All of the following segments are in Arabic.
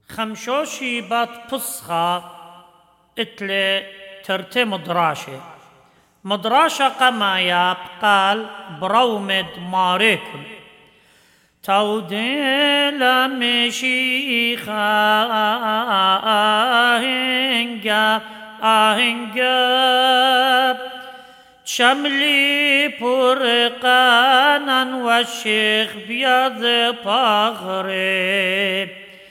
خمشوشي بات بصخة اتلي ترتي مدراشة قمايا قال برومد ماريكل توديل مشيخة آهنجاب شملي برقانا والشيخ بيض بغري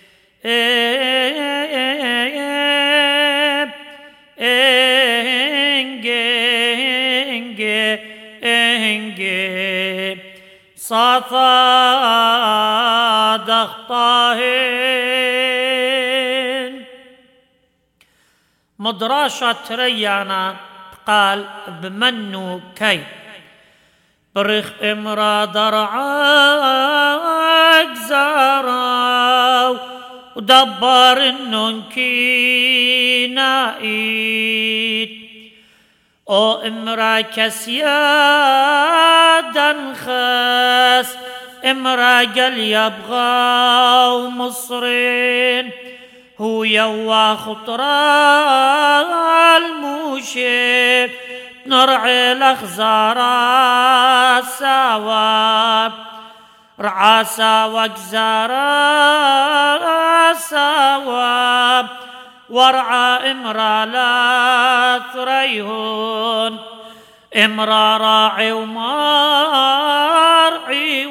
صفاد اخطاهن مدراشة ريانا قال بمنو كي برخ امرا درعاك زاراو ودبر النونكي نايد او امرا كسيادا خاس امرا قل يبغى مصرين هو يوا خطرا الموشي نرعي الأخزارا سوا رعا سوا جزارا سوا ورعى امرا لا ثريهون امرا راعي ومارعي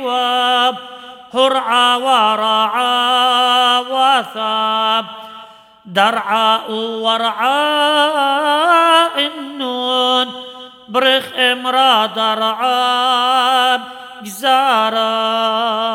هرعى ورعى وثاب درعى ورعى النون برخ امرا درعى جزارا